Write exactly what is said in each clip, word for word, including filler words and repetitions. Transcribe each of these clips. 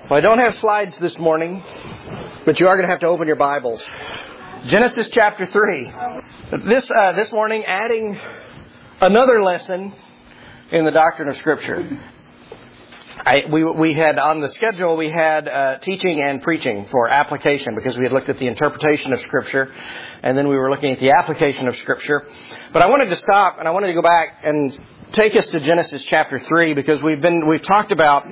Well, I don't have slides this morning, but you are going to have to open your Bibles. Genesis chapter three. This uh, this morning, adding another lesson in the doctrine of Scripture. I, we we had on the schedule we had uh, teaching and preaching for application, because we had looked at the interpretation of Scripture, and then we were looking at the application of Scripture. But I wanted to stop and I wanted to go back and take us to Genesis chapter three, because we've been we've talked about.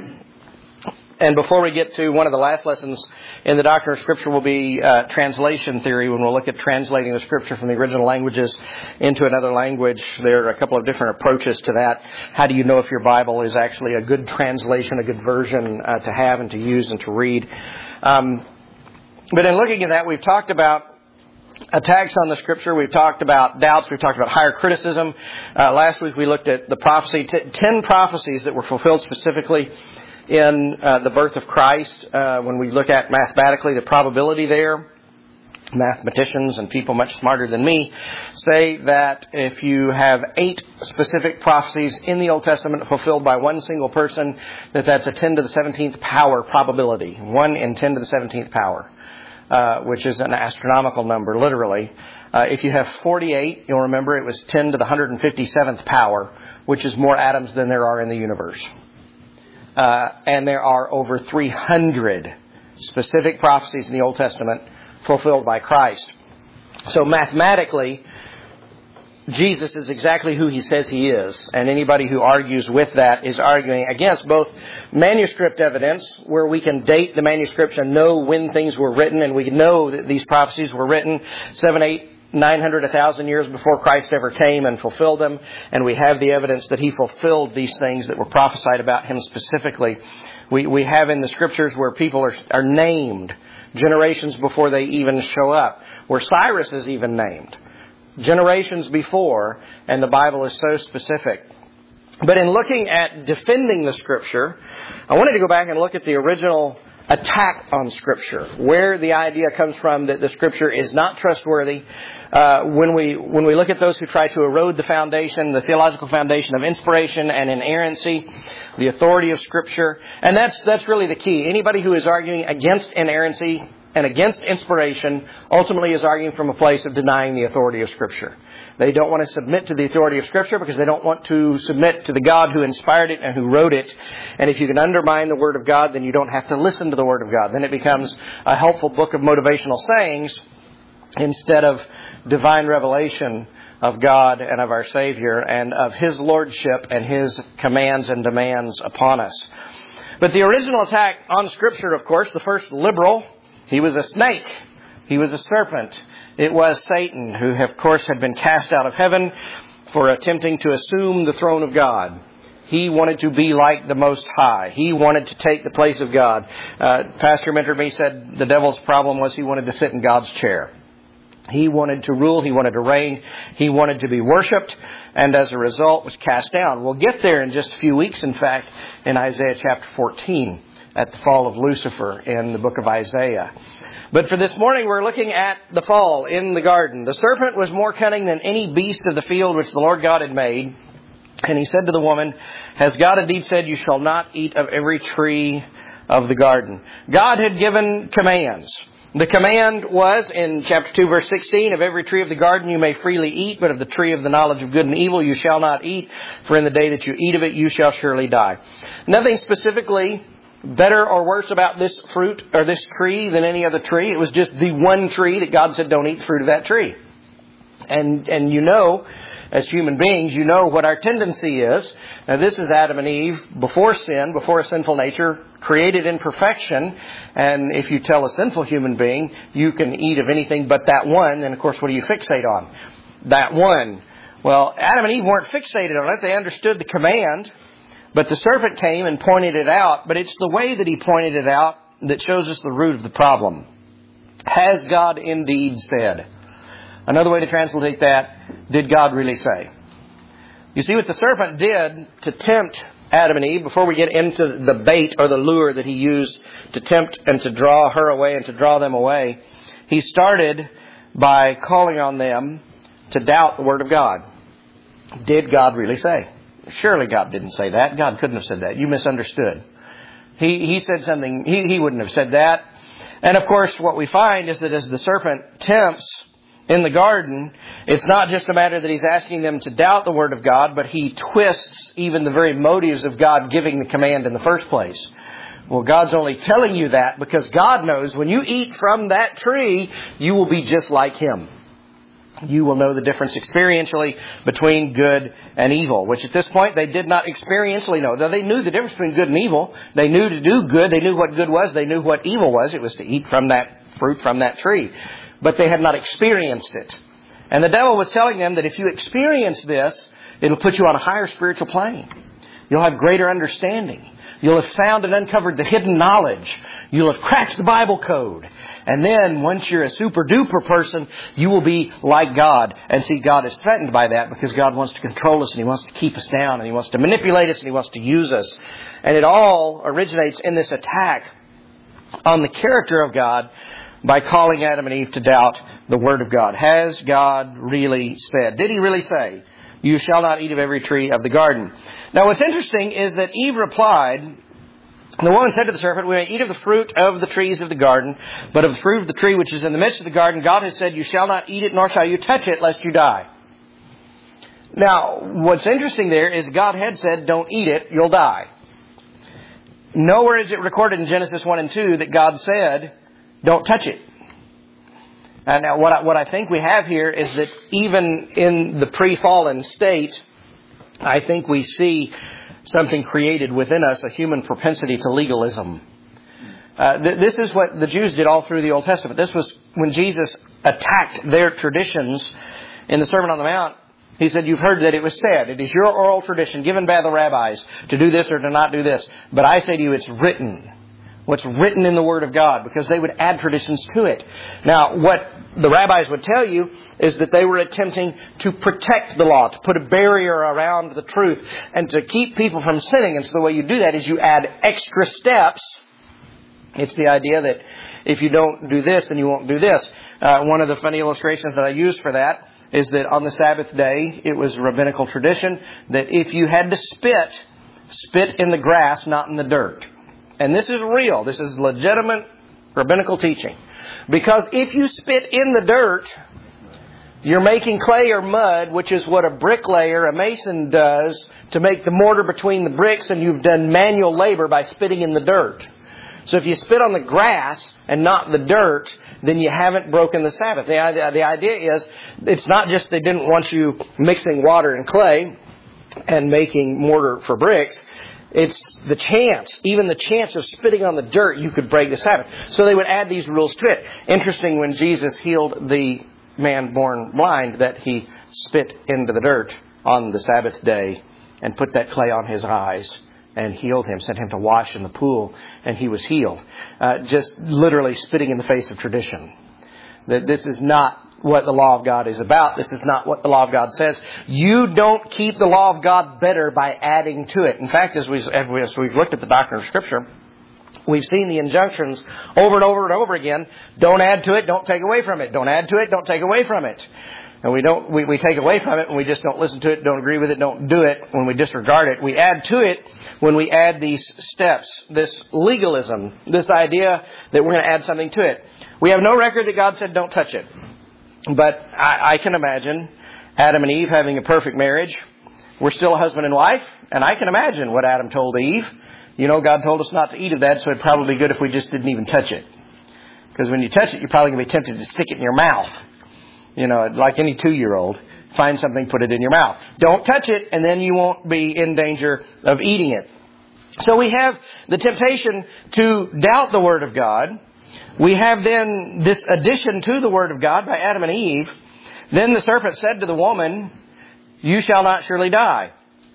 And before we get to one of the last lessons in the doctrine of Scripture will be uh, translation theory, when we'll look at translating the Scripture from the original languages into another language. There are a couple of different approaches to that. How do you know if your Bible is actually a good translation, a good version uh, to have and to use and to read? Um, but in looking at that, we've talked about attacks on the Scripture. We've talked about doubts. We've talked about higher criticism. Uh, last week we looked at the prophecy, t- ten prophecies that were fulfilled specifically in uh, the birth of Christ. Uh, when we look at mathematically the probability there, mathematicians and people much smarter than me say that if you have eight specific prophecies in the Old Testament fulfilled by one single person, that that's a ten to the seventeenth power probability. one in ten to the seventeenth power, uh, which is an astronomical number, literally. Uh, if you have forty-eight, you'll remember it was ten to the one hundred fifty-seventh power, which is more atoms than there are in the universe. Uh, and there are over three hundred specific prophecies in the Old Testament fulfilled by Christ. So mathematically, Jesus is exactly who He says He is. And anybody who argues with that is arguing against both manuscript evidence, where we can date the manuscripts and know when things were written, and we know that these prophecies were written seven, eight, nine hundred, a thousand years before Christ ever came and fulfilled them. And we have the evidence that He fulfilled these things that were prophesied about Him specifically. We we have in the Scriptures where people are, are named generations before they even show up, where Cyrus is even named generations before, and the Bible is so specific. But in looking at defending the Scripture, I wanted to go back and look at the original attack on Scripture, where the idea comes from that the Scripture is not trustworthy. Uh, when we when we look at those who try to erode the foundation, the theological foundation of inspiration and inerrancy, the authority of Scripture, and that's that's really the key. Anybody who is arguing against inerrancy and against inspiration ultimately is arguing from a place of denying the authority of Scripture. They don't want to submit to the authority of Scripture because they don't want to submit to the God who inspired it and who wrote it. And if you can undermine the Word of God, then you don't have to listen to the Word of God. Then it becomes a helpful book of motivational sayings instead of divine revelation of God and of our Savior and of His Lordship and His commands and demands upon us. But the original attack on Scripture, of course, the first liberal, he was a snake. He was a serpent. It was Satan, who, of course, had been cast out of heaven for attempting to assume the throne of God. He wanted to be like the Most High. He wanted to take the place of God. Uh, Pastor mentored me, said the devil's problem was he wanted to sit in God's chair. He wanted to rule. He wanted to reign. He wanted to be worshipped, and as a result was cast down. We'll get there in just a few weeks, in fact, in Isaiah chapter fourteen, at the fall of Lucifer in the book of Isaiah. But for this morning, we're looking at the fall in the garden. The serpent was more cunning than any beast of the field which the Lord God had made. And he said to the woman, "Has God indeed said, you shall not eat of every tree of the garden?" God had given commands. The command was in chapter two, verse sixteen, "Of every tree of the garden you may freely eat, but of the tree of the knowledge of good and evil you shall not eat, for in the day that you eat of it you shall surely die." Nothing specifically better or worse about this fruit or this tree than any other tree. It was just the one tree that God said, don't eat the fruit of that tree. And and you know, as human beings, you know what our tendency is. Now, this is Adam and Eve before sin, before a sinful nature, created in perfection. And if you tell a sinful human being, you can eat of anything but that one, then of course, what do you fixate on? That one. Well, Adam and Eve weren't fixated on it. They understood the command. But the serpent came and pointed it out. But it's the way that he pointed it out that shows us the root of the problem. Has God indeed said? Another way to translate that, did God really say? You see, what the serpent did to tempt Adam and Eve, before we get into the bait or the lure that he used to tempt and to draw her away and to draw them away, he started by calling on them to doubt the Word of God. Did God really say? Surely God didn't say that. God couldn't have said that. You misunderstood. He, he said something, he, he wouldn't have said that. And of course, what we find is that as the serpent tempts in the garden, it's not just a matter that he's asking them to doubt the Word of God, but he twists even the very motives of God giving the command in the first place. Well, God's only telling you that because God knows when you eat from that tree, you will be just like Him. You will know the difference experientially between good and evil, which at this point they did not experientially know. Though they knew the difference between good and evil. They knew to do good. They knew what good was. They knew what evil was. It was to eat from that fruit from that tree. But they had not experienced it. And the devil was telling them that if you experience this, it'll put you on a higher spiritual plane. You'll have greater understanding. You'll have found and uncovered the hidden knowledge. You'll have cracked the Bible code. And then once you're a super duper person, you will be like God. And see, God is threatened by that because God wants to control us and He wants to keep us down and He wants to manipulate us and He wants to use us. And it all originates in this attack on the character of God by calling Adam and Eve to doubt the Word of God. Has God really said? Did He really say, "You shall not eat of every tree of the garden"? Now what's interesting is that Eve replied, the woman said to the serpent, "We may eat of the fruit of the trees of the garden, but of the fruit of the tree which is in the midst of the garden, God has said, you shall not eat it, nor shall you touch it, lest you die." Now, what's interesting there is God had said, don't eat it, you'll die. Nowhere is it recorded in Genesis one and two that God said, don't touch it. And now what I, what I think we have here is that even in the pre-fallen state, I think we see something created within us, a human propensity to legalism. Uh, th- this is what the Jews did all through the Old Testament. This was when Jesus attacked their traditions in the Sermon on the Mount. He said, "You've heard that it was said, it is your oral tradition given by the rabbis to do this or to not do this. But I say to you, it's written." What's written in the Word of God, because they would add traditions to it. Now, what the rabbis would tell you is that they were attempting to protect the law, to put a barrier around the truth, and to keep people from sinning. And so the way you do that is you add extra steps. It's the idea that if you don't do this, then you won't do this. Uh, one of the funny illustrations that I use for that is that on the Sabbath day, it was rabbinical tradition that if you had to spit, spit in the grass, not in the dirt. And this is real. This is legitimate rabbinical teaching. Because if you spit in the dirt, you're making clay or mud, which is what a bricklayer, a mason does to make the mortar between the bricks, and you've done manual labor by spitting in the dirt. So if you spit on the grass and not the dirt, then you haven't broken the Sabbath. The idea, the idea is, it's not just they didn't want you mixing water and clay and making mortar for bricks. It's the chance, even the chance of spitting on the dirt, you could break the Sabbath. So they would add these rules to it. Interesting, when Jesus healed the man born blind, that He spit into the dirt on the Sabbath day and put that clay on his eyes and healed him, sent him to wash in the pool, and he was healed. Uh, just literally spitting in the face of tradition. That this is not what the law of God is about. This is not what the law of God says. You don't keep the law of God better by adding to it. In fact, as, we, as we've looked at the doctrine of Scripture, we've seen the injunctions over and over and over again. Don't add to it, don't take away from it. Don't add to it, don't take away from it. And we don't, we, we take away from it and we just don't listen to it, don't agree with it, don't do it when we disregard it. We add to it when we add these steps, this legalism, this idea that we're going to add something to it. We have no record that God said don't touch it. But I, I can imagine Adam and Eve having a perfect marriage. We're still a husband and wife. And I can imagine what Adam told Eve. You know, God told us not to eat of that, so it'd probably be good if we just didn't even touch it. Because when you touch it, you're probably going to be tempted to stick it in your mouth. You know, like any two-year-old. Find something, put it in your mouth. Don't touch it, and then you won't be in danger of eating it. So we have the temptation to doubt the Word of God. We have then this addition to the Word of God by Adam and Eve. Then the serpent said to the woman, "You shall not surely die."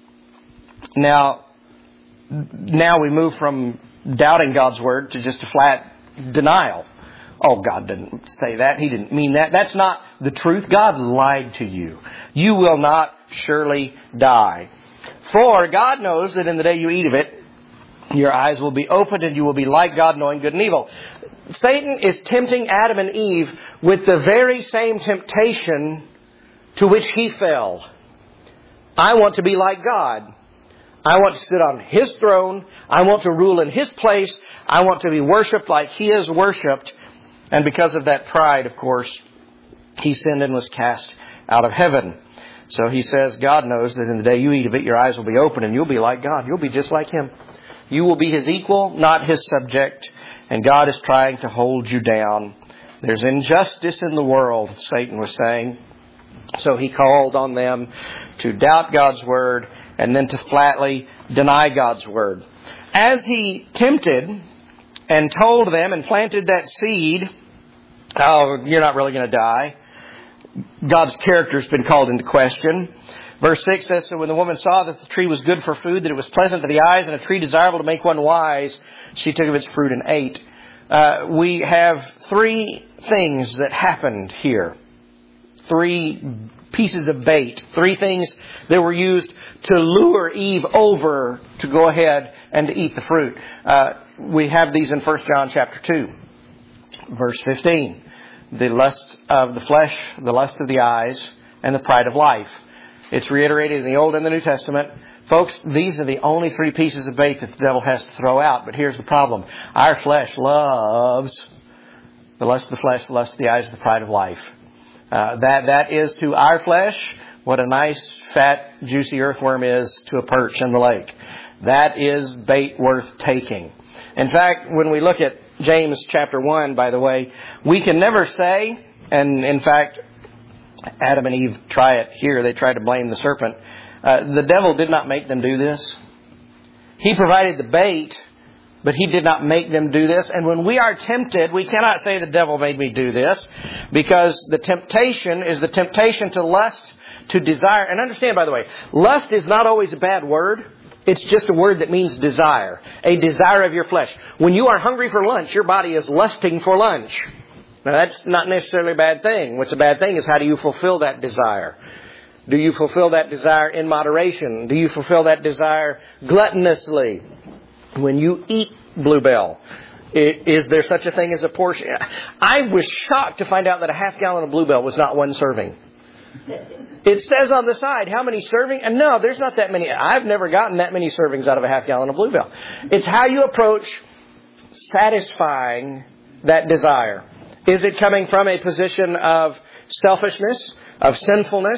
Now, now we move from doubting God's Word to just a flat denial. Oh, God didn't say that. He didn't mean that. That's not the truth. God lied to you. You will not surely die. For God knows that in the day you eat of it, your eyes will be opened and you will be like God, knowing good and evil. Satan is tempting Adam and Eve with the very same temptation to which he fell. I want to be like God. I want to sit on His throne. I want to rule in His place. I want to be worshipped like He is worshipped. And because of that pride, of course, he sinned and was cast out of heaven. So he says, God knows that in the day you eat of it, your eyes will be open and you'll be like God. You'll be just like Him. You will be His equal, not His subject. And God is trying to hold you down. There's injustice in the world, Satan was saying. So he called on them to doubt God's word and then to flatly deny God's word. As he tempted and told them and planted that seed, oh, you're not really going to die, God's character has been called into question. Verse six says, so when the woman saw that the tree was good for food, that it was pleasant to the eyes, and a tree desirable to make one wise, she took of its fruit and ate. Uh, we have three things that happened here. Three pieces of bait. Three things that were used to lure Eve over to go ahead and to eat the fruit. Uh, we have these in First John chapter two, verse fifteen. The lust of the flesh, the lust of the eyes, and the pride of life. It's reiterated in the Old and the New Testament. Folks, these are the only three pieces of bait that the devil has to throw out. But here's the problem. Our flesh loves the lust of the flesh, the lust of the eyes, the pride of life. Uh, that that is to our flesh what a nice, fat, juicy earthworm is to a perch in the lake. That is bait worth taking. In fact, when we look at James chapter one, by the way, we can never say, and in fact, Adam and Eve try it here. They try to blame the serpent. Uh, the devil did not make them do this. He provided the bait, but he did not make them do this. And when we are tempted, we cannot say the devil made me do this, because the temptation is the temptation to lust, to desire. And understand, by the way, lust is not always a bad word. It's just a word that means desire. A desire of your flesh. When you are hungry for lunch, your body is lusting for lunch. Now, that's not necessarily a bad thing. What's a bad thing is how do you fulfill that desire? Do you fulfill that desire in moderation? Do you fulfill that desire gluttonously? When you eat Bluebell, is there such a thing as a portion? I was shocked to find out that a half gallon of Bluebell was not one serving. It says on the side how many serving, and no, there's not that many. I've never gotten that many servings out of a half gallon of Bluebell. It's how you approach satisfying that desire. Is it coming from a position of selfishness, of sinfulness,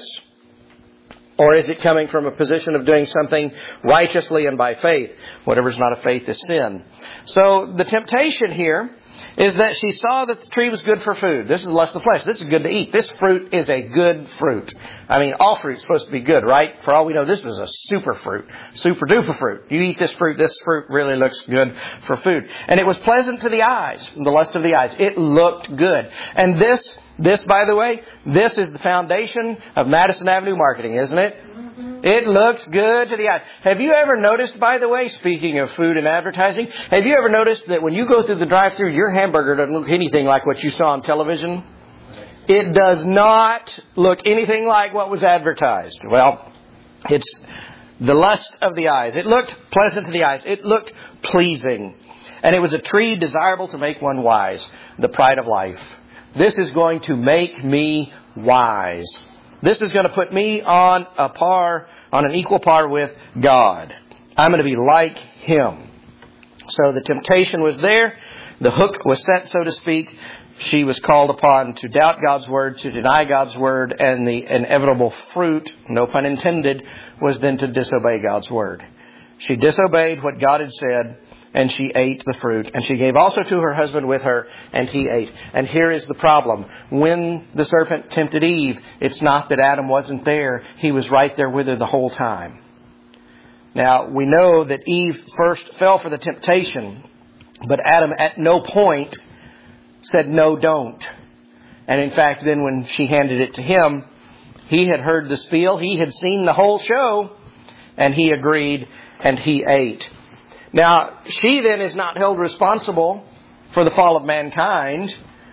or is it coming from a position of doing something righteously and by faith? Whatever's not of faith is sin. So the temptation here is that she saw that the tree was good for food. This is the lust of the flesh. This is good to eat. This fruit is a good fruit. I mean, all fruit's supposed to be good, right? For all we know, this was a super fruit. Super duper fruit. You eat this fruit, this fruit really looks good for food. And it was pleasant to the eyes, the lust of the eyes. It looked good. And this, this, by the way, this is the foundation of Madison Avenue marketing, isn't it? It looks good to the eye. Have you ever noticed, by the way, speaking of food and advertising, have you ever noticed that when you go through the drive-thru, your hamburger doesn't look anything like what you saw on television? It does not look anything like what was advertised. Well, it's the lust of the eyes. It looked pleasant to the eyes. It looked pleasing. And it was a tree desirable to make one wise. The pride of life. This is going to make me wise. This is going to put me on a par, on an equal par with God. I'm going to be like Him. So the temptation was there. The hook was set, so to speak. She was called upon to doubt God's word, to deny God's word, and the inevitable fruit, no pun intended, was then to disobey God's word. She disobeyed what God had said, and she ate the fruit. And she gave also to her husband with her, and he ate. And here is the problem. When the serpent tempted Eve, it's not that Adam wasn't there. He was right there with her the whole time. Now, we know that Eve first fell for the temptation, but Adam at no point said, no, don't. And in fact, then when she handed it to him, he had heard the spiel. He had seen the whole show, and he agreed, and he ate. Now, she then is not held responsible for the fall of mankind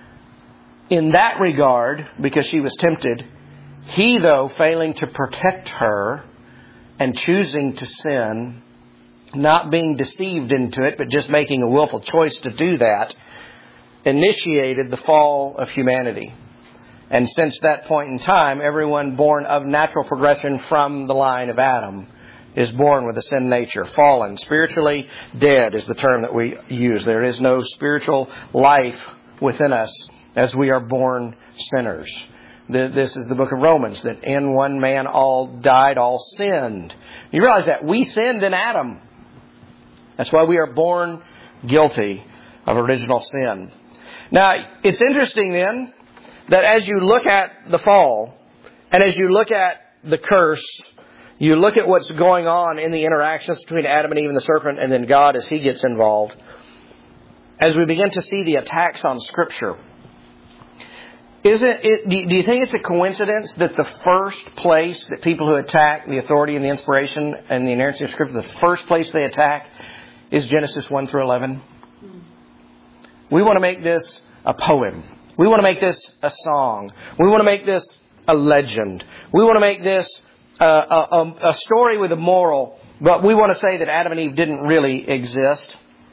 in that regard because she was tempted. He, though, failing to protect her and choosing to sin, not being deceived into it, but just making a willful choice to do that, initiated the fall of humanity. And since that point in time, everyone born of natural progression from the line of Adam is born with a sin nature. Fallen, spiritually dead is the term that we use. There is no spiritual life within us as we are born sinners. This is the book of Romans, that in one man all died, all sinned. You realize that we sinned in Adam. That's why we are born guilty of original sin. Now, it's interesting then that as you look at the fall and as you look at the curse, you look at what's going on in the interactions between Adam and Eve and the serpent and then God as He gets involved. As we begin to see the attacks on Scripture, Isn't it, do you think it's a coincidence that the first place that people who attack the authority and the inspiration and the inerrancy of Scripture, the first place they attack is Genesis one through eleven? We want to make this a poem. We want to make this a song. We want to make this a legend. We want to make this a, a, a story with a moral. But we want to say that Adam and Eve didn't really exist.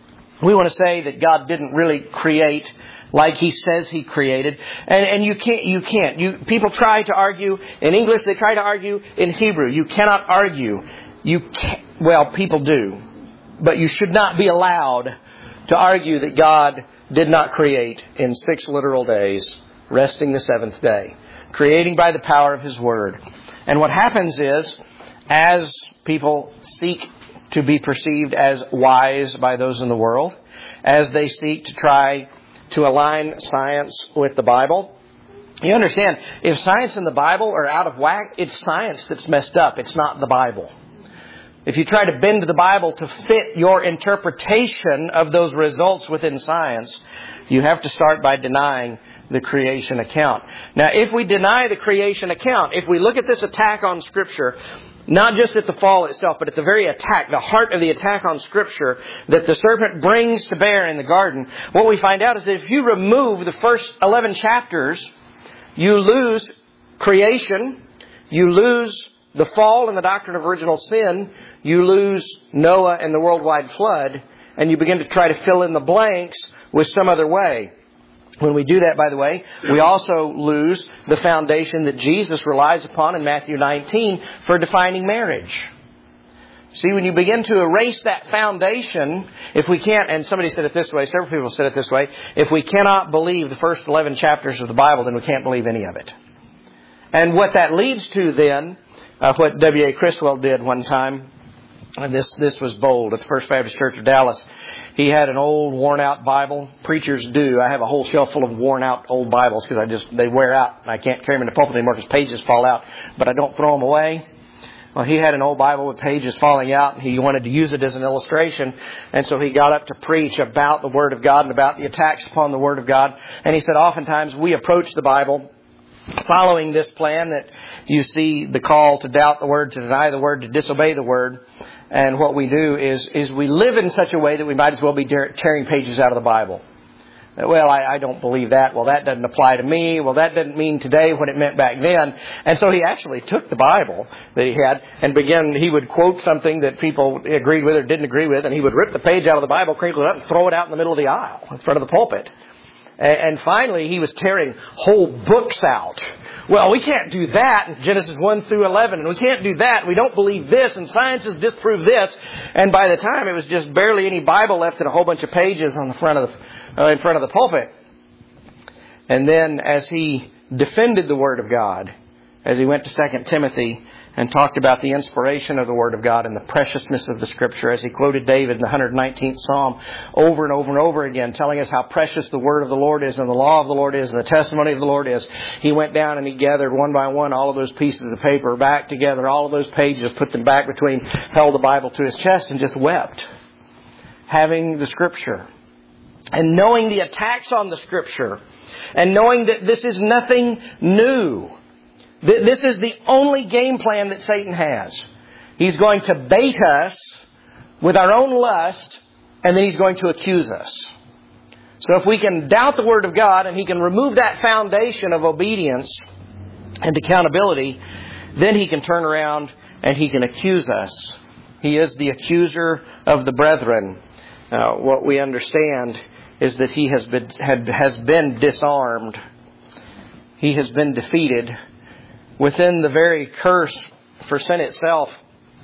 We want to say that God didn't really create like He says He created. And, and you can't, you can't. You, people try to argue in English, they try to argue in Hebrew. You cannot argue. You can't, well, people do. But you should not be allowed to argue that God did not create in six literal days, resting the seventh day, creating by the power of His Word. And what happens is, as people seek to be perceived as wise by those in the world, as they seek to try to align science with the Bible. You understand, if science and the Bible are out of whack, it's science that's messed up. It's not the Bible. If you try to bend the Bible to fit your interpretation of those results within science, you have to start by denying the creation account. Now, if we deny the creation account, if we look at this attack on Scripture, not just at the fall itself, but at the very attack, the heart of the attack on Scripture that the serpent brings to bear in the garden, what we find out is that if you remove the first eleven chapters, you lose creation, you lose the fall and the doctrine of original sin, you lose Noah and the worldwide flood, and you begin to try to fill in the blanks with some other way. When we do that, by the way, we also lose the foundation that Jesus relies upon in Matthew nineteen for defining marriage. See, when you begin to erase that foundation, if we can't, and somebody said it this way, several people said it this way, if we cannot believe the first eleven chapters of the Bible, then we can't believe any of it. And what that leads to then, uh, what W A Criswell did one time, and this, this was bold at the First Baptist Church of Dallas. He had an old, worn-out Bible. Preachers do. I have a whole shelf full of worn-out old Bibles because I just they wear out. I can't carry them in the pulpit anymore because pages fall out. But I don't throw them away. Well, he had an old Bible with pages falling out, and he wanted to use it as an illustration. And so he got up to preach about the Word of God and about the attacks upon the Word of God. And he said, oftentimes we approach the Bible following this plan that you see the call to doubt the Word, to deny the Word, to disobey the Word. And what we do is, is we live in such a way that we might as well be tearing pages out of the Bible. Well, I, I don't believe that. Well, that doesn't apply to me. Well, that doesn't mean today what it meant back then. And so he actually took the Bible that he had and began, he would quote something that people agreed with or didn't agree with, and he would rip the page out of the Bible, crinkle it up, and throw it out in the middle of the aisle in front of the pulpit. And, and finally, he was tearing whole books out. Well, we can't do that in Genesis one through eleven, and we can't do that. We don't believe this, and science has disproved this. And by the time, it was just barely any Bible left and a whole bunch of pages on the front of the, uh, in front of the pulpit. And then, as he defended the Word of God, as he went to Second Timothy and talked about the inspiration of the Word of God and the preciousness of the Scripture, as he quoted David in the one hundred nineteenth Psalm over and over and over again, telling us how precious the Word of the Lord is and the law of the Lord is and the testimony of the Lord is. He went down and he gathered one by one all of those pieces of paper back together, all of those pages, put them back between, held the Bible to his chest and just wept, having the Scripture. And knowing the attacks on the Scripture, and knowing that this is nothing new. This is the only game plan that Satan has. He's going to bait us with our own lust, and then he's going to accuse us. So if we can doubt the Word of God, and he can remove that foundation of obedience and accountability, then he can turn around and he can accuse us. He is the accuser of the brethren. Now, what we understand is that he has been, had, has been disarmed. He has been defeated. Within the very curse for sin itself,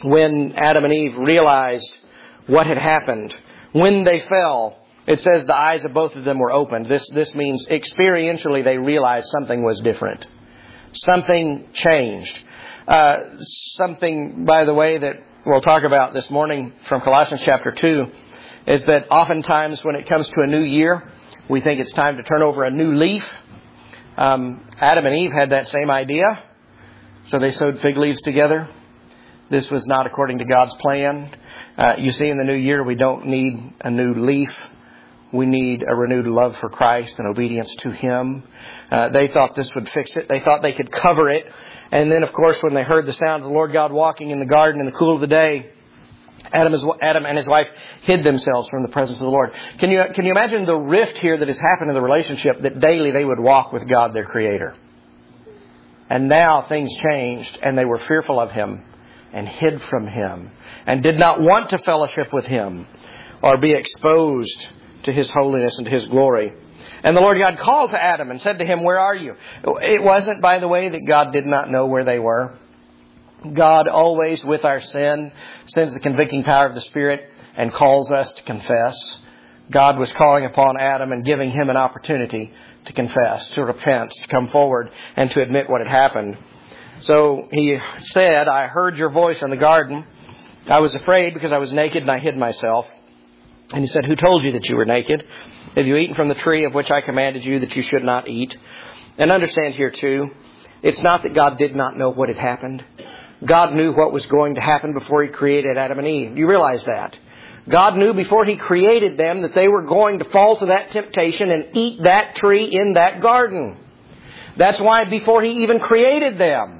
when Adam and Eve realized what had happened. When they fell, it says the eyes of both of them were opened. This, this means experientially they realized something was different. Something changed. Uh, something, by the way, that we'll talk about this morning from Colossians chapter two is that oftentimes when it comes to a new year, we think it's time to turn over a new leaf. Um, Adam and Eve had that same idea. So they sewed fig leaves together. This was not according to God's plan. Uh, you see, in the new year, we don't need a new leaf. We need a renewed love for Christ and obedience to Him. Uh, they thought this would fix it. They thought they could cover it. And then, of course, when they heard the sound of the Lord God walking in the garden in the cool of the day, Adam, is, Adam and his wife hid themselves from the presence of the Lord. Can you, can you imagine the rift here that has happened in the relationship, that daily they would walk with God, their Creator? And now things changed, and they were fearful of Him and hid from Him and did not want to fellowship with Him or be exposed to His holiness and to His glory. And the Lord God called to Adam and said to him, "Where are you?" It wasn't, by the way, that God did not know where they were. God always, with our sin, sends the convicting power of the Spirit and calls us to confess. God was calling upon Adam and giving him an opportunity to confess, to repent, to come forward and to admit what had happened. So He said, "I heard your voice in the garden. I was afraid because I was naked and I hid myself." And He said, "Who told you that you were naked? Have you eaten from the tree of which I commanded you that you should not eat?" And understand here too, it's not that God did not know what had happened. God knew what was going to happen before He created Adam and Eve. You realize that? God knew before He created them that they were going to fall to that temptation and eat that tree in that garden. That's why before He even created them,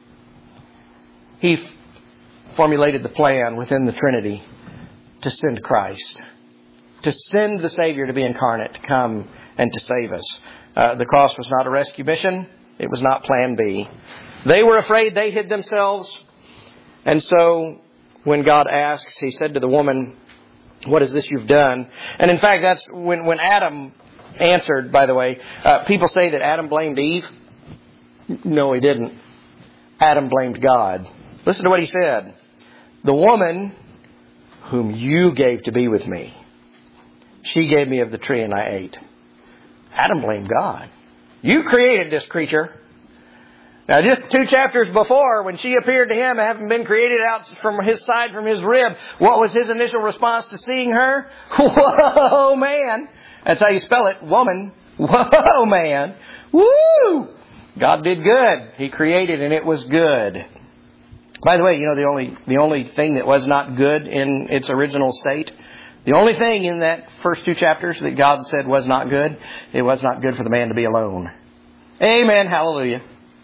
He f- formulated the plan within the Trinity to send Christ. To send the Savior to be incarnate, to come and to save us. Uh, the cross was not a rescue mission. It was not plan B. They were afraid. They hid themselves. And so when God asks, He said to the woman, "What is this you've done?" And in fact, that's when, when Adam answered, by the way. Uh, people say that Adam blamed Eve. No, he didn't. Adam blamed God. Listen to what he said. "The woman whom you gave to be with me, she gave me of the tree and I ate." Adam blamed God. You created this creature. Now, just two chapters before, when she appeared to him, having been created out from his side, from his rib, what was his initial response to seeing her? Whoa, man. That's how you spell it. Woman. Whoa, man. Woo! God did good. He created and it was good. By the way, you know, the only, the only thing that was not good in its original state, the only thing in that first two chapters that God said was not good, it was not good for the man to be alone. Amen. Hallelujah.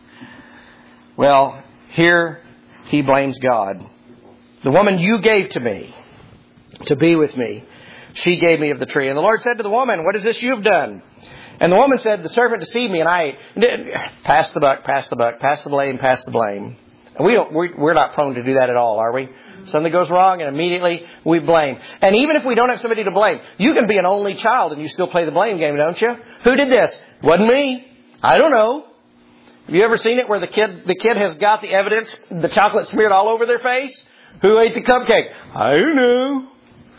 Well, here he blames God. "The woman you gave to me to be with me, she gave me of the tree." And the Lord said to the woman, "What is this you've done?" And the woman said, "The serpent deceived me and I ate." Pass the buck, pass the buck, pass the blame, pass the blame. And we don't, we're not prone to do that at all, are we? Something goes wrong and immediately we blame. And even if we don't have somebody to blame, you can be an only child and you still play the blame game, don't you? Who did this? Wasn't me. I don't know. Have you ever seen it where the kid, the kid has got the evidence, the chocolate smeared all over their face? Who ate the cupcake? I don't know.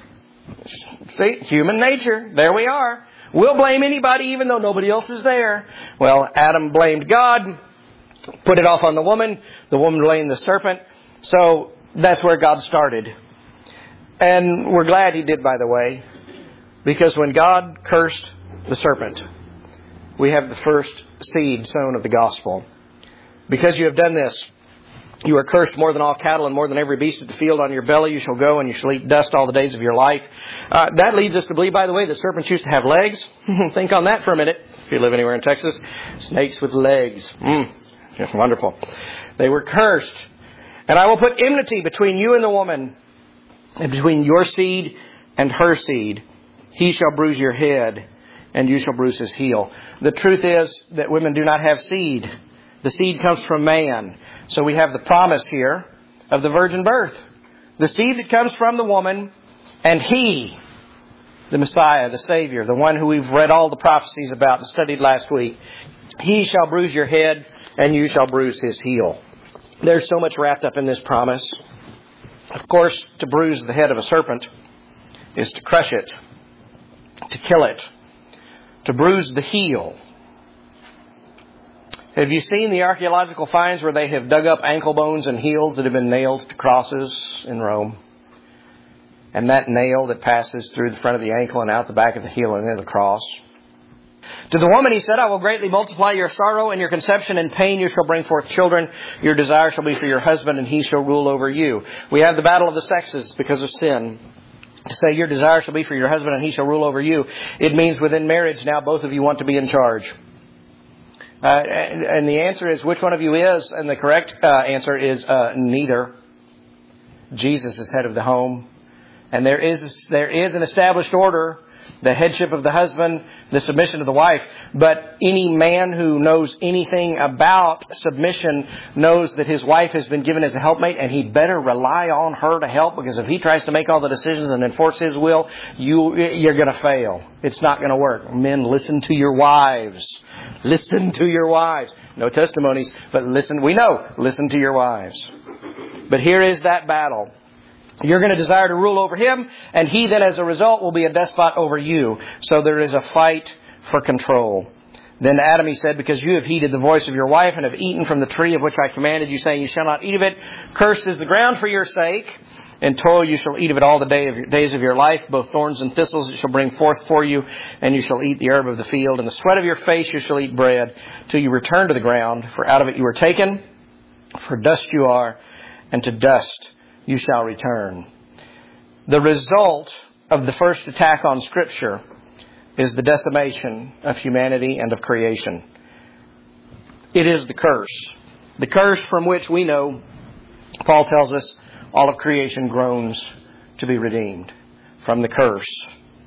See, human nature. There we are. We'll blame anybody even though nobody else is there. Well, Adam blamed God, put it off on the woman. The woman blamed the serpent. So that's where God started. And we're glad He did, by the way, because when God cursed the serpent, we have the first seed sown of the gospel. "Because you have done this, you are cursed more than all cattle and more than every beast of the field. On your belly you shall go and you shall eat dust all the days of your life." Uh, that leads us to believe, by the way, that serpents used to have legs. Think on that for a minute. If you live anywhere in Texas, snakes with legs. Mm, just wonderful. They were cursed. "And I will put enmity between you and the woman, and between your seed and her seed. He shall bruise your head, and you shall bruise his heel." The truth is that women do not have seed. The seed comes from man. So we have the promise here of the virgin birth. The seed that comes from the woman, and He, the Messiah, the Savior, the one who we've read all the prophecies about and studied last week, He shall bruise your head, and you shall bruise His heel. There's so much wrapped up in this promise. Of course, to bruise the head of a serpent is to crush it, to kill it, to bruise the heel. Have you seen the archaeological finds where they have dug up ankle bones and heels that have been nailed to crosses in Rome? And that nail that passes through the front of the ankle and out the back of the heel and into the cross. To the woman he said, I will greatly multiply your sorrow and your conception and pain. You shall bring forth children. Your desire shall be for your husband, and he shall rule over you. We have the battle of the sexes because of sin. To say your desire shall be for your husband, and he shall rule over you, it means within marriage now both of you want to be in charge. Uh, and, and the answer is which one of you is? And the correct uh, answer is uh, neither. Jesus is head of the home. And there is there is an established order, the headship of the husband, the submission of the wife. But any man who knows anything about submission knows that his wife has been given as a helpmate, and he better rely on her to help, because if he tries to make all the decisions and enforce his will, you, you're going to fail. It's not going to work. Men, listen to your wives. Listen to your wives. No testimonies, but listen. We know. Listen to your wives. But here is that battle. You're going to desire to rule over him, and he then as a result will be a despot over you. So there is a fight for control. Then Adam, he said, because you have heeded the voice of your wife and have eaten from the tree of which I commanded you, saying, you shall not eat of it. Cursed is the ground for your sake. In toil you shall eat of it all the day of your, days of your life. Both thorns and thistles it shall bring forth for you, and you shall eat the herb of the field. In the sweat of your face you shall eat bread, till you return to the ground. For out of it you were taken. For dust you are, and to dust you shall return. The result of the first attack on Scripture is the decimation of humanity and of creation. It is the curse. The curse from which we know, Paul tells us, all of creation groans to be redeemed from the curse.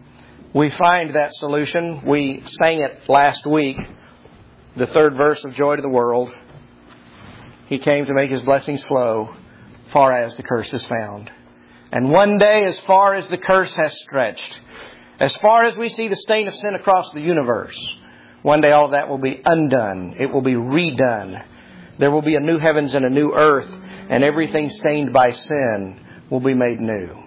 We find that solution. We sang it last week, the third verse of Joy to the World. He came to make His blessings flow far as the curse is found. And one day, as far as the curse has stretched, as far as we see the stain of sin across the universe, one day all of that will be undone. It will be redone. There will be a new heavens and a new earth, and everything stained by sin will be made new.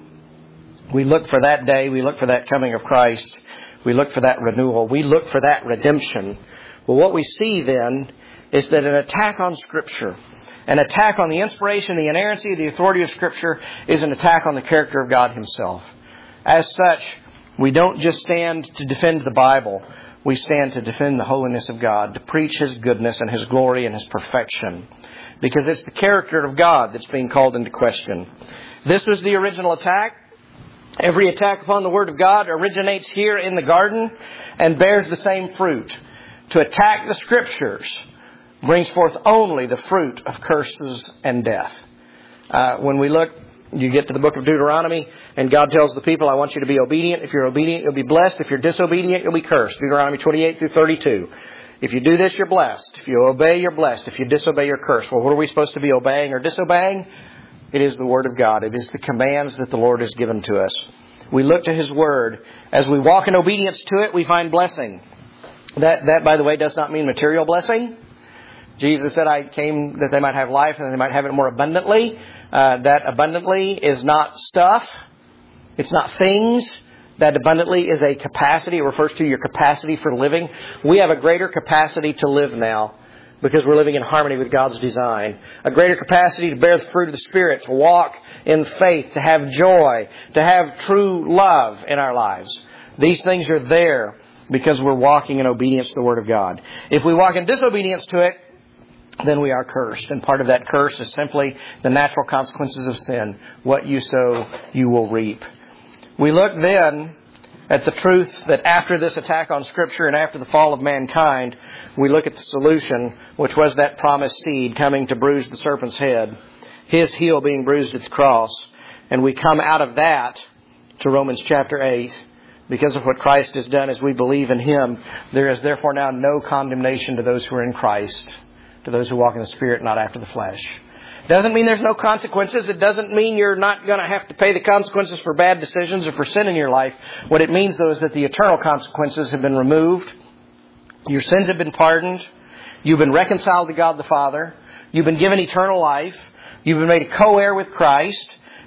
We look for that day. We look for that coming of Christ. We look for that renewal. We look for that redemption. Well, what we see then is that an attack on Scripture, an attack on the inspiration, the inerrancy, the authority of Scripture is an attack on the character of God Himself. As such, we don't just stand to defend the Bible. We stand to defend the holiness of God, to preach His goodness and His glory and His perfection. Because it's the character of God that's being called into question. This was the original attack. Every attack upon the Word of God originates here in the garden and bears the same fruit. To attack the Scriptures brings forth only the fruit of curses and death. Uh, when we look, you get to the book of Deuteronomy, and God tells the people, I want you to be obedient. If you're obedient, you'll be blessed. If you're disobedient, you'll be cursed. Deuteronomy twenty-eight through thirty-two. If you do this, you're blessed. If you obey, you're blessed. If you disobey, you're cursed. Well, what are we supposed to be obeying or disobeying? It is the Word of God. It is the commands that the Lord has given to us. We look to His Word. As we walk in obedience to it, we find blessing. That, that, by the way, does not mean material blessing. Jesus said, I came that they might have life and they might have it more abundantly. Uh, that abundantly is not stuff. It's not things. That abundantly is a capacity. It refers to your capacity for living. We have a greater capacity to live now because we're living in harmony with God's design. A greater capacity to bear the fruit of the Spirit, to walk in faith, to have joy, to have true love in our lives. These things are there because we're walking in obedience to the Word of God. If we walk in disobedience to it, then we are cursed. And part of that curse is simply the natural consequences of sin. What you sow, you will reap. We look then at the truth that after this attack on Scripture and after the fall of mankind, we look at the solution, which was that promised seed coming to bruise the serpent's head, his heel being bruised at the cross. And we come out of that to Romans chapter eight. Because of what Christ has done as we believe in Him, there is therefore now no condemnation to those who are in Christ, to those who walk in the Spirit, not after the flesh. Doesn't mean there's no consequences. It doesn't mean you're not going to have to pay the consequences for bad decisions or for sin in your life. What it means, though, is that the eternal consequences have been removed. Your sins have been pardoned. You've been reconciled to God the Father. You've been given eternal life. You've been made a co-heir with Christ.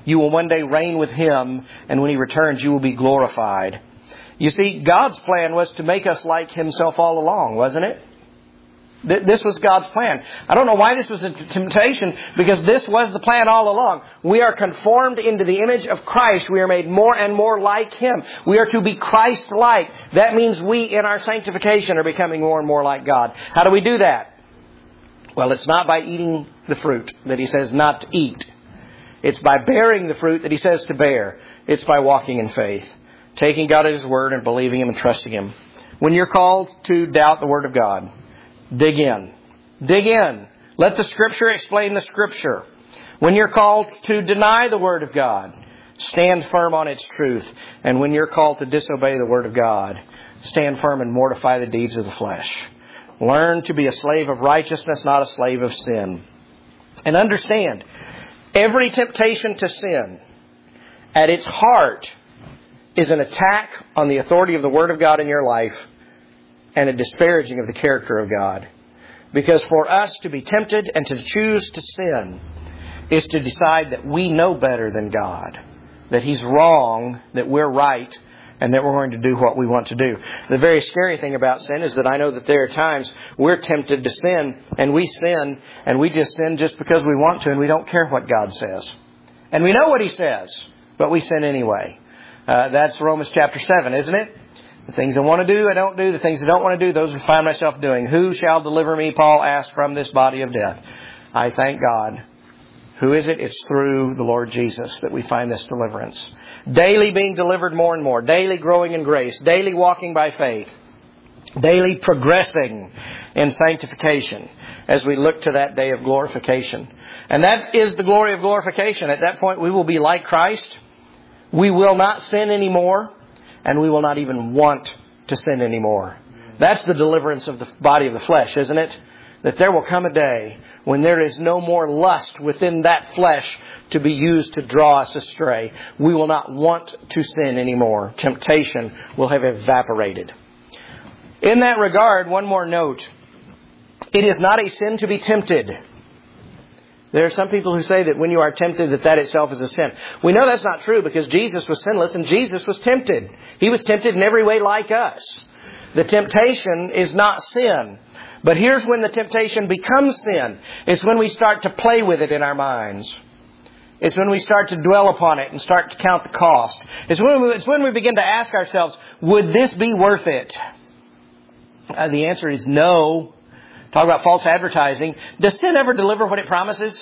You will one day reign with Him, and when He returns, you will be glorified. You see, God's plan was to make us like Himself all along, wasn't it? This was God's plan. I don't know why this was a temptation, because this was the plan all along. We are conformed into the image of Christ. We are made more and more like Him. We are to be Christ-like. That means we, in our sanctification, are becoming more and more like God. How do we do that? Well, it's not by eating the fruit that He says not to eat. It's by bearing the fruit that He says to bear. It's by walking in faith, taking God at His word and believing Him and trusting Him. When you're called to doubt the Word of God, dig in. Dig in. Let the Scripture explain the Scripture. When you're called to deny the Word of God, stand firm on its truth. And when you're called to disobey the Word of God, stand firm and mortify the deeds of the flesh. Learn to be a slave of righteousness, not a slave of sin. And understand, every temptation to sin, at its heart, is an attack on the authority of the Word of God in your life, and a disparaging of the character of God. Because for us to be tempted and to choose to sin is to decide that we know better than God, that He's wrong, that we're right, and that we're going to do what we want to do. The very scary thing about sin is that I know that there are times we're tempted to sin, and we sin, and we just sin just because we want to, and we don't care what God says. And we know what He says, but we sin anyway. Uh, that's Romans chapter seven, isn't it? The things I want to do, I don't do. The things I don't want to do, those I find myself doing. Who shall deliver me, Paul asked, from this body of death? I thank God. Who is it? It's through the Lord Jesus that we find this deliverance. Daily being delivered more and more. Daily growing in grace. Daily walking by faith. Daily progressing in sanctification as we look to that day of glorification. And that is the glory of glorification. At that point, we will be like Christ. We will not sin anymore. And we will not even want to sin anymore. That's the deliverance of the body of the flesh, isn't it? That there will come a day when there is no more lust within that flesh to be used to draw us astray. We will not want to sin anymore. Temptation will have evaporated. In that regard, one more note. It is not a sin to be tempted. There are some people who say that when you are tempted, that that itself is a sin. We know that's not true because Jesus was sinless and Jesus was tempted. He was tempted in every way like us. The temptation is not sin. But here's when the temptation becomes sin. It's when we start to play with it in our minds. It's when we start to dwell upon it and start to count the cost. It's when we, it's when we begin to ask ourselves, would this be worth it? Uh, the answer is no. Talk about false advertising. Does sin ever deliver what it promises?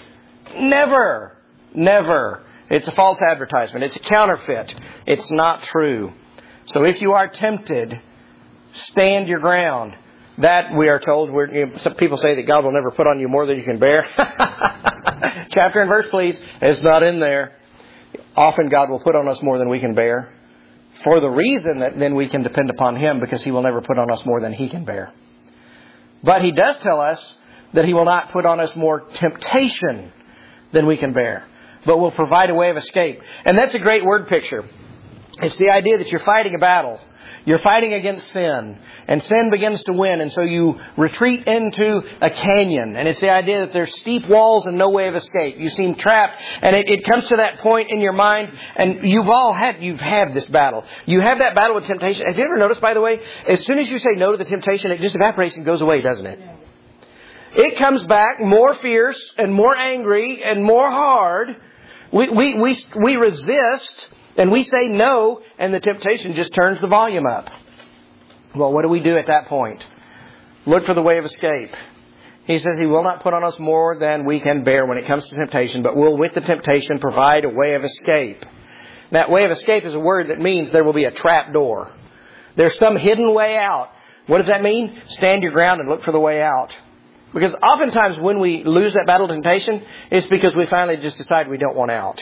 Never. Never. It's a false advertisement. It's a counterfeit. It's not true. So if you are tempted, stand your ground. That, we are told, we're, you know, some people say that God will never put on you more than you can bear. Chapter and verse, please. It's not in there. Often God will put on us more than we can bear. For the reason that then we can depend upon Him, because He will never put on us more than He can bear. But He does tell us that He will not put on us more temptation than we can bear, but will provide a way of escape. And that's a great word picture. It's the idea that you're fighting a battle. You're fighting against sin, and sin begins to win, and so you retreat into a canyon. And it's the idea that there's steep walls and no way of escape. You seem trapped, and it, it comes to that point in your mind, and you've all had, you've had this battle. You have that battle with temptation. Have you ever noticed, by the way, as soon as you say no to the temptation, it just evaporates and goes away, doesn't it? It comes back more fierce and more angry and more hard. We, we, we, we resist. And we say no, and the temptation just turns the volume up. Well, what do we do at that point? Look for the way of escape. He says He will not put on us more than we can bear when it comes to temptation, but will with the temptation provide a way of escape. That way of escape is a word that means there will be a trap door. There's some hidden way out. What does that mean? Stand your ground and look for the way out. Because oftentimes when we lose that battle of temptation, it's because we finally just decide we don't want out.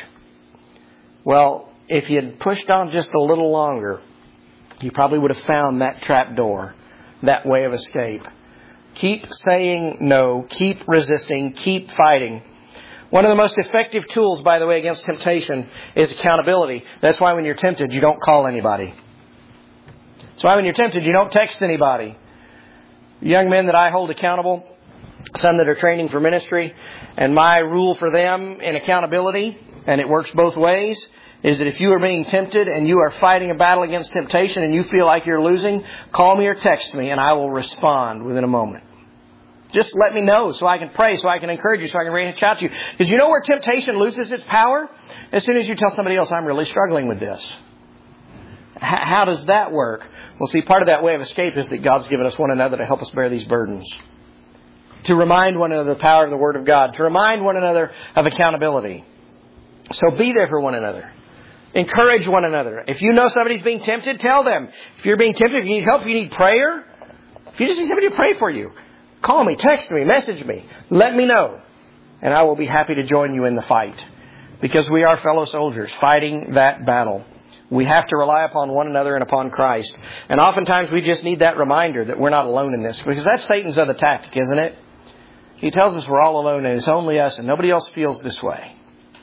Well, if you had pushed on just a little longer, you probably would have found that trap door, that way of escape. Keep saying no. Keep resisting. Keep fighting. One of the most effective tools, by the way, against temptation is accountability. That's why when you're tempted, you don't call anybody. That's why when you're tempted, you don't text anybody. Young men that I hold accountable, some that are training for ministry, and my rule for them in accountability and it works both ways, is that if you are being tempted and you are fighting a battle against temptation and you feel like you're losing, call me or text me and I will respond within a moment. Just let me know so I can pray, so I can encourage you, so I can reach out to you. Because you know where temptation loses its power? As soon as you tell somebody else, I'm really struggling with this. H- how does that work? Well, see, part of that way of escape is that God's given us one another to help us bear these burdens. To remind one another of the power of the Word of God. To remind one another of accountability. So be there for one another. Encourage one another. If you know somebody's being tempted, tell them. If you're being tempted, if you need help, if you need prayer, if you just need somebody to pray for you, call me, text me, message me. Let me know. And I will be happy to join you in the fight. Because we are fellow soldiers fighting that battle. We have to rely upon one another and upon Christ. And oftentimes we just need that reminder that we're not alone in this. Because that's Satan's other tactic, isn't it? He tells us we're all alone and it's only us and nobody else feels this way.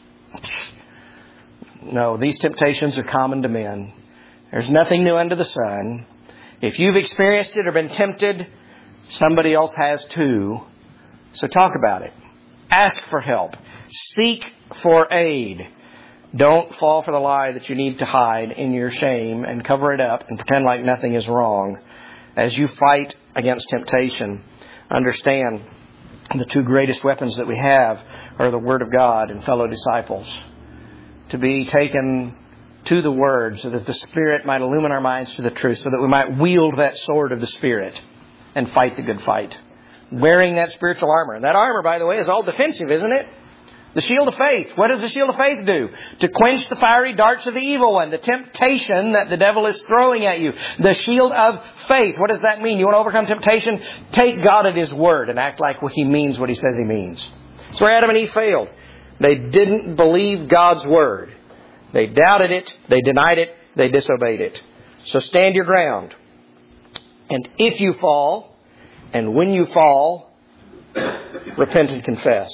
No, these temptations are common to men. There's nothing new under the sun. If you've experienced it or been tempted, somebody else has too. So talk about it. Ask for help. Seek for aid. Don't fall for the lie that you need to hide in your shame and cover it up and pretend like nothing is wrong. As you fight against temptation, understand the two greatest weapons that we have are the Word of God and fellow disciples. To be taken to the Word so that the Spirit might illumine our minds to the truth, so that we might wield that sword of the Spirit and fight the good fight. Wearing that spiritual armor. And that armor, by the way, is all defensive, isn't it? The shield of faith. What does the shield of faith do? To quench the fiery darts of the evil one, the temptation that the devil is throwing at you. The shield of faith. What does that mean? You want to overcome temptation? Take God at His word and act like He means what He says He means. That's where Adam and Eve failed. They didn't believe God's word. They doubted it. They denied it. They disobeyed it. So stand your ground. And if you fall, and when you fall, repent and confess.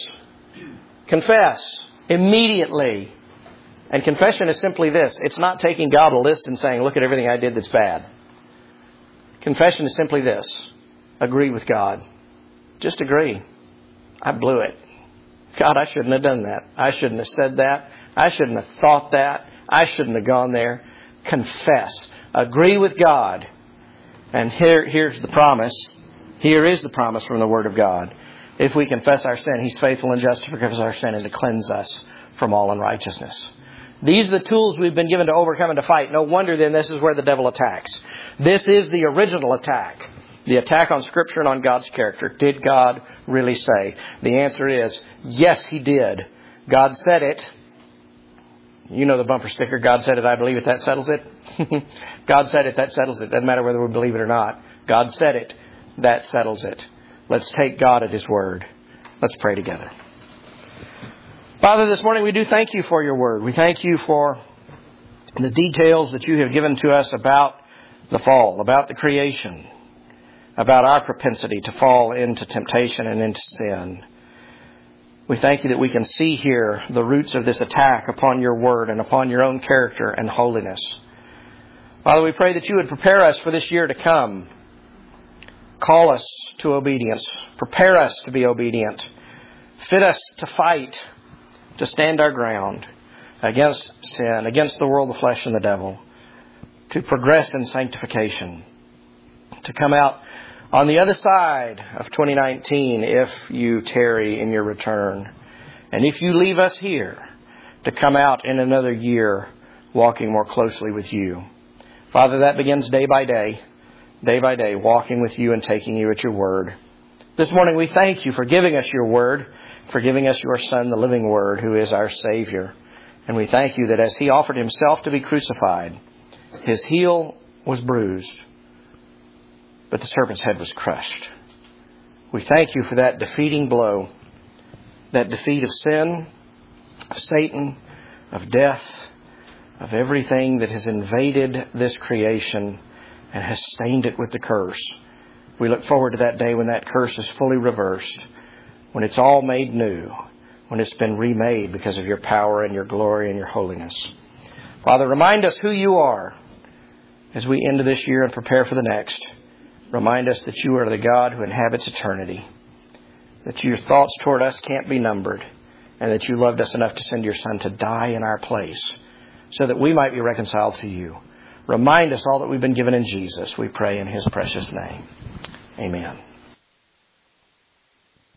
Confess immediately. And confession is simply this. It's not taking God a list and saying, look at everything I did that's bad. Confession is simply this. Agree with God. Just agree. I blew it. God, I shouldn't have done that. I shouldn't have said that. I shouldn't have thought that. I shouldn't have gone there. Confess. Agree with God. And here, here's the promise. Here is the promise from the Word of God. If we confess our sin, He's faithful and just to forgive us our sin and to cleanse us from all unrighteousness. These are the tools we've been given to overcome and to fight. No wonder then this is where the devil attacks. This is the original attack. The attack on Scripture and on God's character. Did God really say? The answer is, yes, He did. God said it. You know the bumper sticker, God said it, I believe it, that settles it. God said it, that settles it. Doesn't matter whether we believe it or not. God said it, that settles it. Let's take God at His word. Let's pray together. Father, this morning we do thank You for Your word. We thank You for the details that You have given to us about the fall, about the creation, about our propensity to fall into temptation and into sin. We thank You that we can see here the roots of this attack upon Your word and upon Your own character and holiness. Father, we pray that You would prepare us for this year to come. Call us to obedience. Prepare us to be obedient. Fit us to fight, to stand our ground against sin, against the world, the flesh, and the devil. To progress in sanctification. To come out on the other side of twenty nineteen, if You tarry in Your return. And if You leave us here, to come out in another year walking more closely with You. Father, that begins day by day, day by day, walking with You and taking You at Your word. This morning we thank You for giving us Your word, for giving us Your Son, the living Word, who is our Savior. And we thank You that as He offered Himself to be crucified, His heel was bruised, but the serpent's head was crushed. We thank You for that defeating blow, that defeat of sin, of Satan, of death, of everything that has invaded this creation and has stained it with the curse. We look forward to that day when that curse is fully reversed, when it's all made new, when it's been remade because of Your power and Your glory and Your holiness. Father, remind us who You are as we end this year and prepare for the next. Remind us that You are the God who inhabits eternity, that Your thoughts toward us can't be numbered, and that you loved us enough to send your Son to die in our place so that we might be reconciled to you. Remind us all that we've been given in Jesus, we pray in His precious name. Amen.